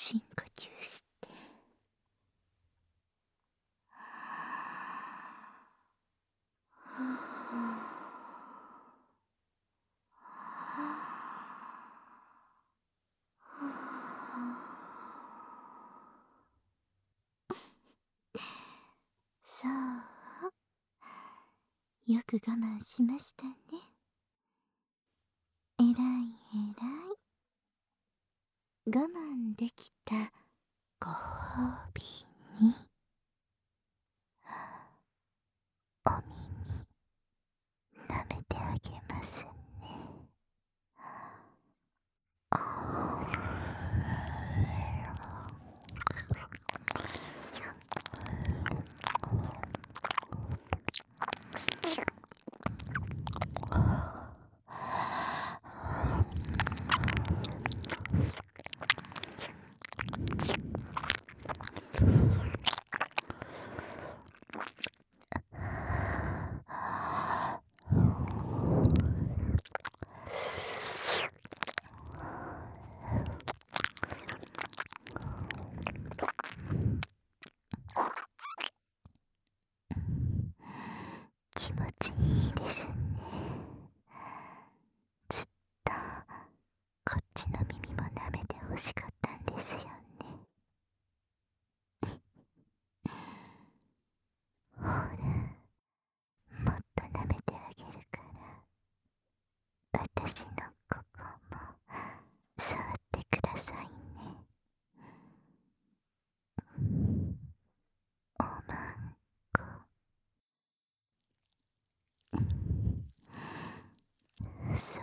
深呼吸して。そう、よく我慢しましたね。えらいえらい。我慢できたご褒美にお耳舐めてあげますね。気持ちいいですね。ずっとこっちの耳も舐めてほしかったんですよね。ほら、もっと舐めてあげるから、私のここも触ってくださいね。おまんこ。そう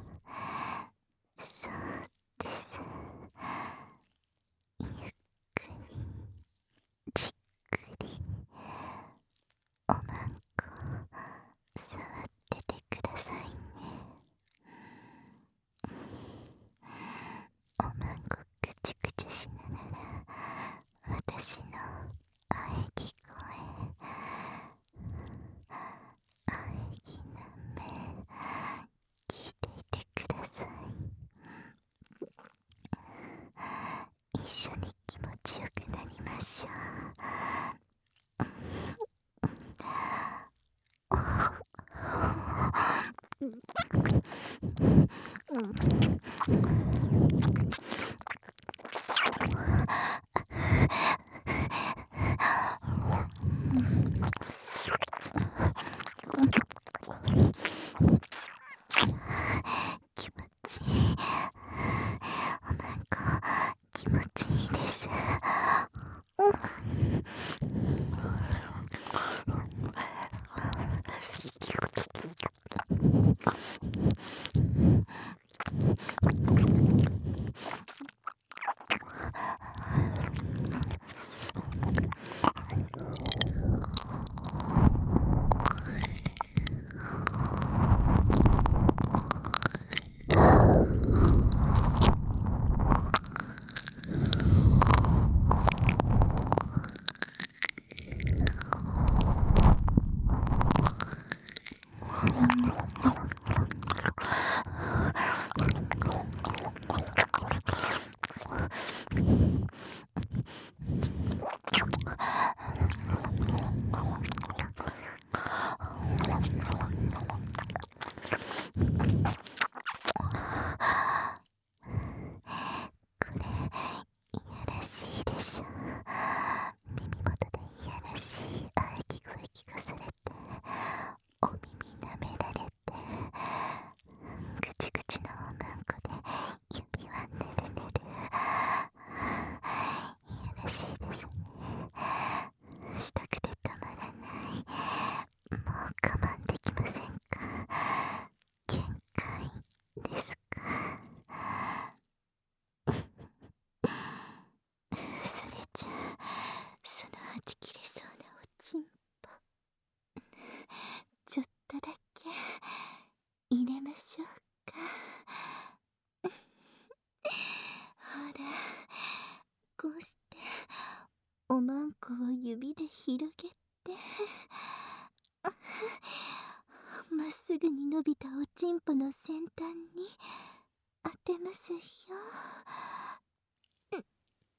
そうです。ゆっくりじっくりおまんこ触っててくださいね。おまんこぐちゅぐちゅしながら私の喘ぎ声、喘ぎなめ聞いていてください。一緒に気持ちよくなりましょ気持ちいい。おまんこ気持ちいいです。これ、いやらしいでしょ。耳元でいやらしい喘ぎ声聞かされて、お耳舐められて、ぐちぐちのおまんこで指はぬるぬる。いやらしいですね。したくてたまらない。もう我慢できませんか？限界ですか？それじゃあ、そのはち切れそうなおちんぽ、ちょっとだけ入れましょうか。ほら、こうしておまんこを指で広げて、まっすぐに伸びたおちんぽの先端に当てますよ。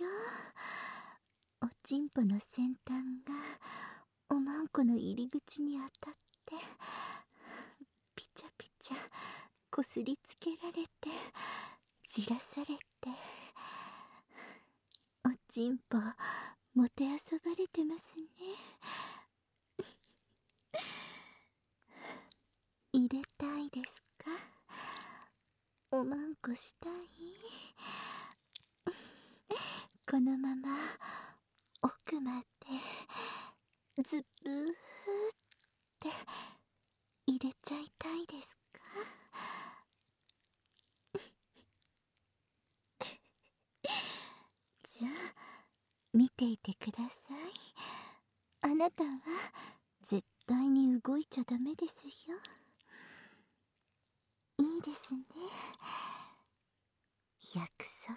よ。おちんぽの先端がおまんこの入り口に当たってピチャピチャこすりつけられてじらされて、おちんぽもてあそばれてますね。入れたいですか？おまんこしたい？このまま奥までズブーって入れちゃいたいですか？じゃあ見ていてください。あなたは絶対に動いちゃダメですよ。いいですね。約束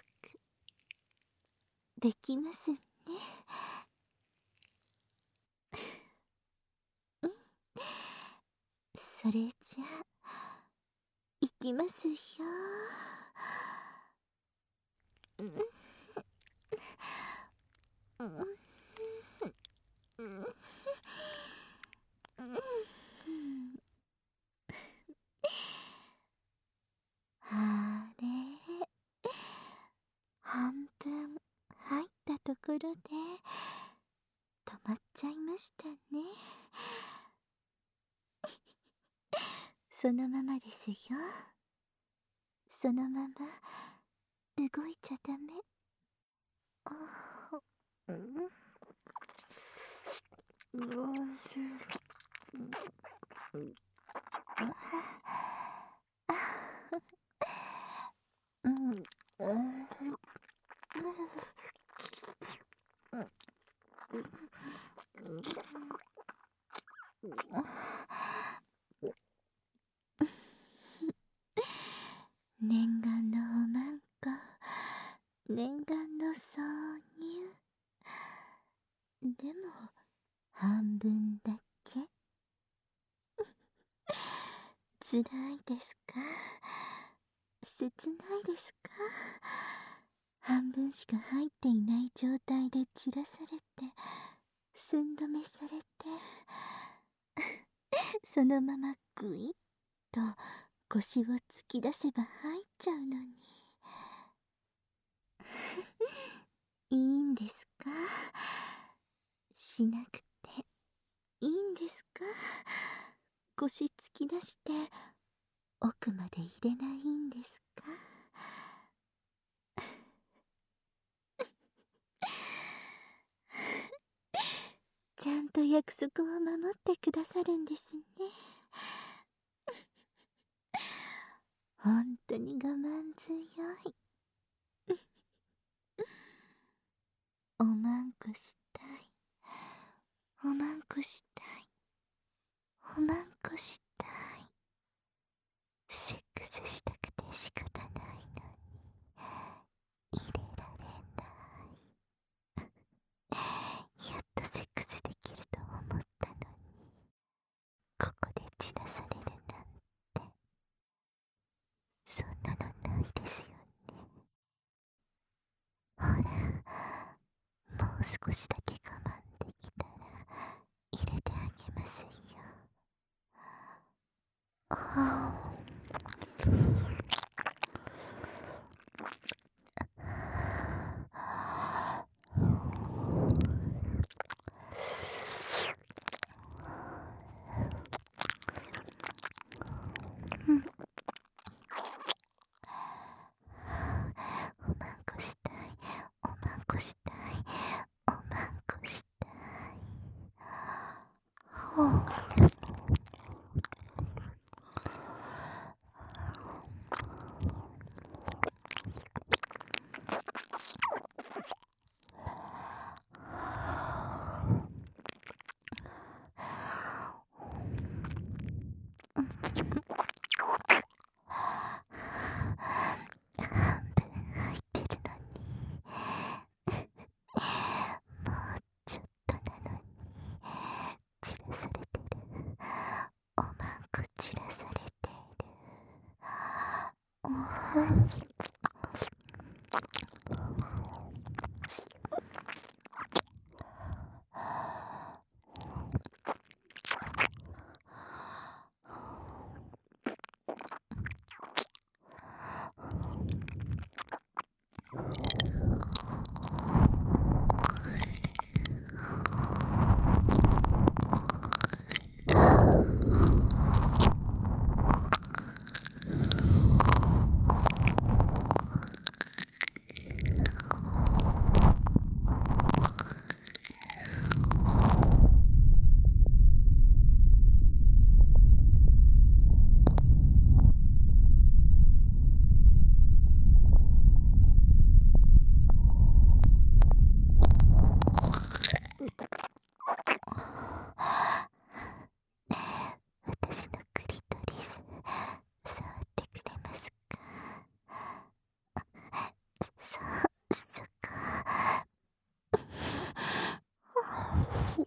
できますね。うん、それじゃあいきますよ。うんうんうんうんあれ、半分入ったところで止まっちゃいましたね。そのままですよ。そのまま動いちゃダメ。あうん、うん、念願のおまんこ、念願の挿入。でも半分だけ。辛いですか？切ないですか？半分しか入っていない状態で散らされて寸止めされてそのままグイッと腰を突き出せば入っちゃうのにいいんですか？しなくていいんですか？腰突き出して奥まで入れないんですか？ちゃんと約束を守ってくださるんですね。本当に我慢強い。おまんこしたい。おまんこしたい。おまんこしたい。セックスしたくて仕方ないのに入れられない。やっとセックスできると思ったのに、ここで散らされるなんて、そんなのないですよね。ほら、もう少しだけ我慢できたら入れてあげますよ。ああ、おまんこしたい。おまんこしたい。おまんこしたい。ほう。半分入ってるのに、もうちょっとなのに散らされてる。おまんこ散らされてる。お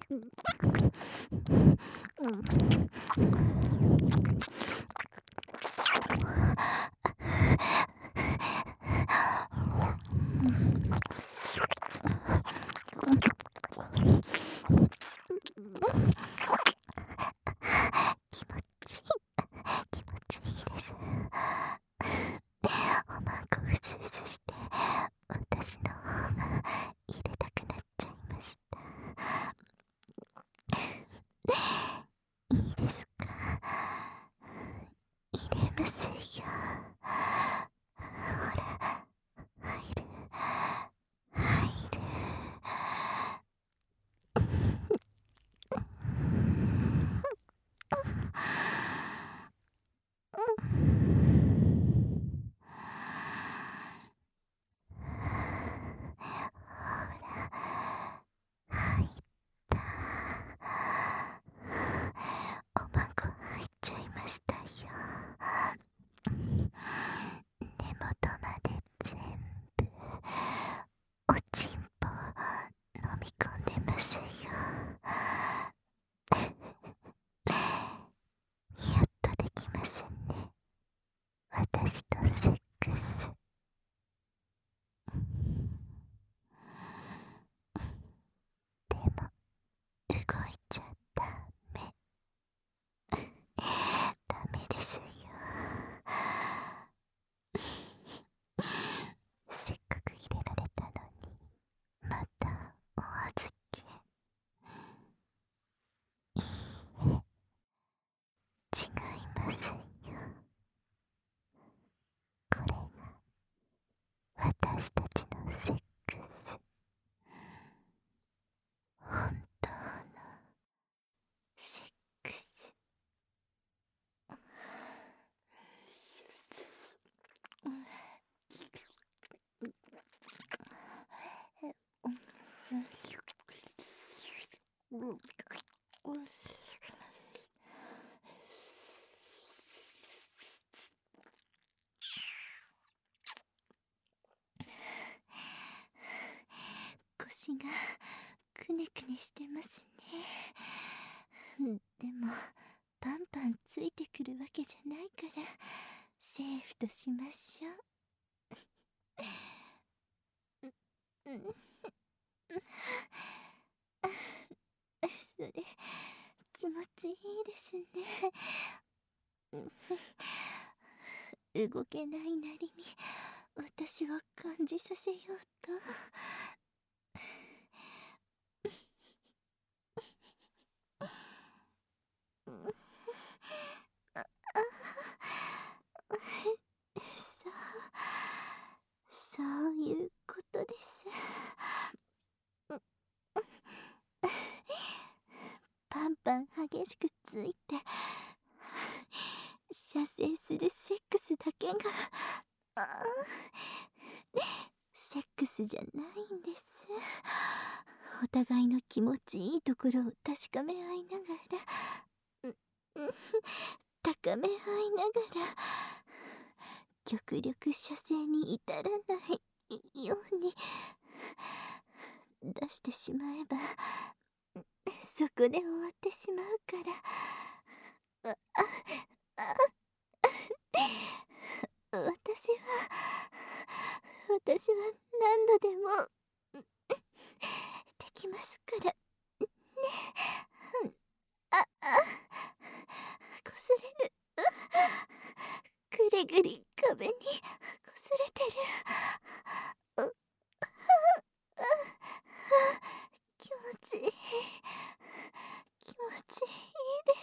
気持ちいいです。おまんこうずうずして私の方が入れたくなっちゃいました。いいですか？入れますよ。ほら、入る入る。ほら、入った。おまんこ入っちゃいましたよ。根元まで全部おちんぽ飲み込んでますよ。やっとできますね、私とセックス。でも動いちゃダメ。ダメですよ。せっかく入れられたのにまたお預け。いいえ、違いますよ。これが私たちのセックス。本当のセックス。腰がくねくねしてますね。でもパンパンついてくるわけじゃないからセーフとしましょう。それ気持ちいいですね。動けないなりに私は感じさせようと。そうそういうことです。パンパン激しくついて射精するセックスだけがセックスじゃないんです。お互いの気持ちいいところを確かめ合いながら高め合いながら極力射精に至らないように出してしまえばそこで終わってしまうから。私は何度でもできますからね。こすれる。ぐりぐり壁にこすれてる。気持ちいい。気持ちいいです。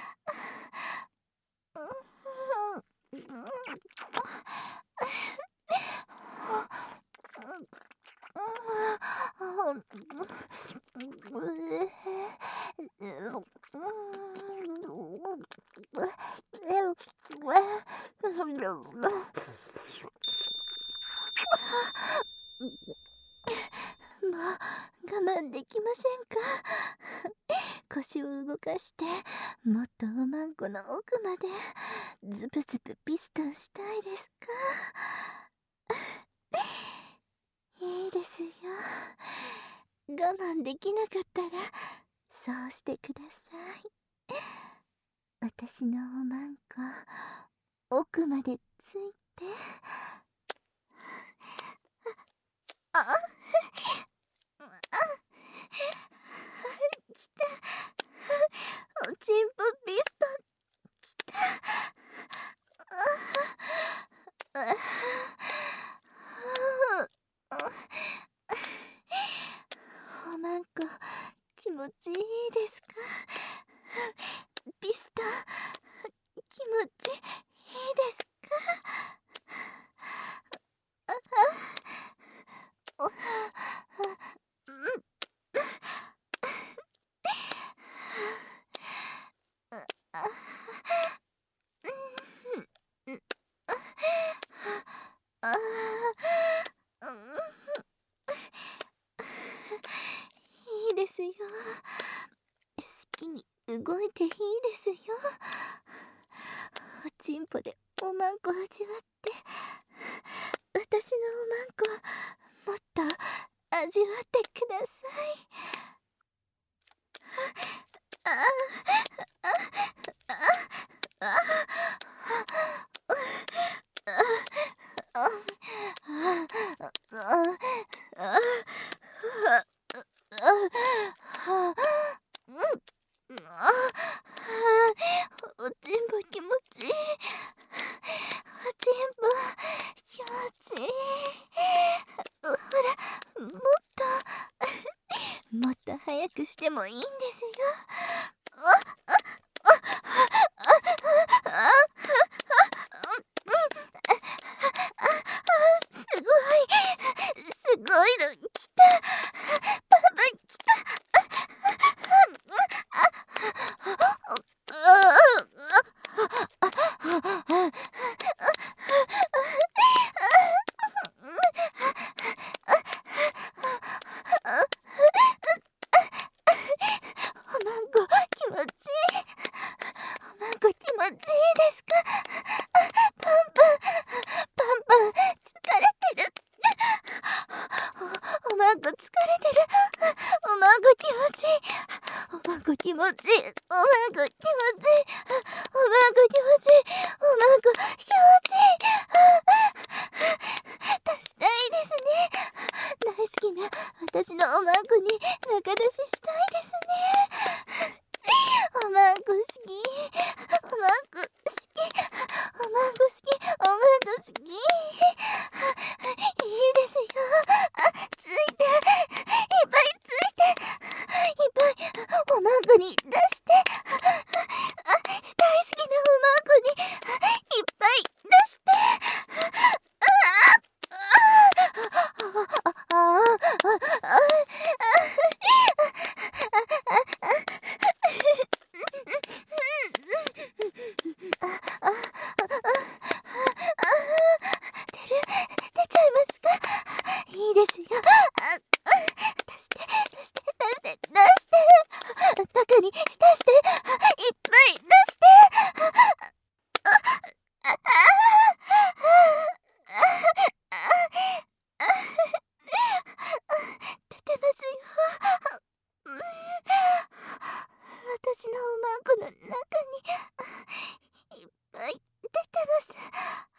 もう我慢できませんか？腰を動かしてもっとおまんこの奥までズブズブピストンしたいですか？いいですよ。我慢できなかったらそうしてください。私のおまんこ奥までついて。ああ、来た。おちんぽピストン来た。ああ、おまんこ気持ちいいですか？ピストン気持ちいいですか？おうんあうんあいいですよ。好きに動いていいですよ。おちんぽでおまんこ味わって私のおまんこもっと味わってください。あああああおちんぽ気持ちいい。おちんぽ気持ちいい。ほら、もっと早くしてもいいんですよ。すごいの来た。パパ来た。おまんこ気持ちいい。おまんこ気持ちいいですか？パンパンパンパン疲れてる。おまんこ疲れてる。おまんこ気持ちいい。おまんこ気持ちいい。おまんこ気持ちいい。おまんこ気持ちいい。おまんこ気持ちいい。出したいですね。大好きな私のおまんこに仲出ししたいですね。おまんこ好き。おまんこ好き。おまんこ好き。おまんこ好き。いいですよ。ついて。いっぱいついて。いっぱいおまんこに出して。大好きなおまんこにいっぱい出して。出ちゃいますか？いいですよ。出して出して出して出して中に出していっぱい出して出てますよ。私のおまんこの中にいっぱい出てます。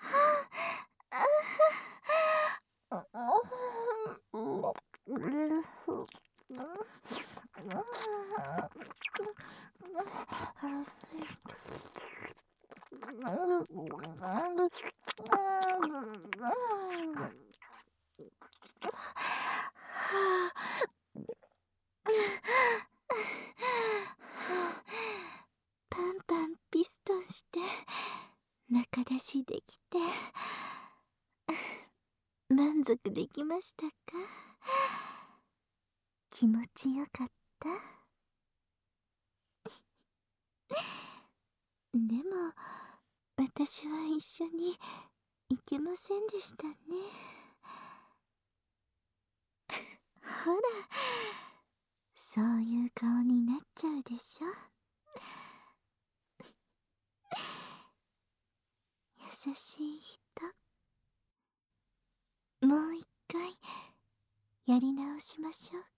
パンパンピストンして仲出しできて満足できましたか？気持ちよかった？でも私は一緒に行けませんでしたね。ほら、そういう顔になっちゃうでしょ。優しい人。もう一回やり直しましょうか。